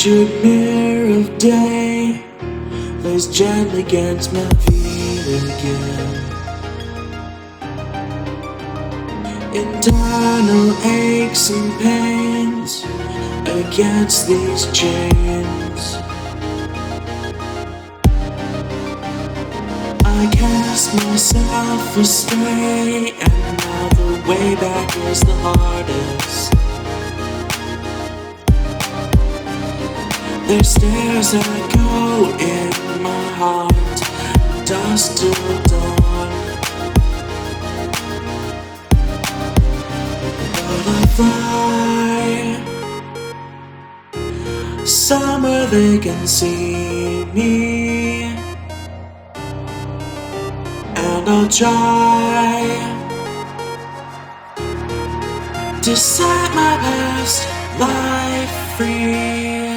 pictured mirror of day lays gently against my feet again. Internal aches and pains against these chains. I cast myself astray, and now the way back is the hardest. There's stairs that go in my heart, dusk till dawn. Butterfly, somewhere they can see me, and I'll try to set my past life free.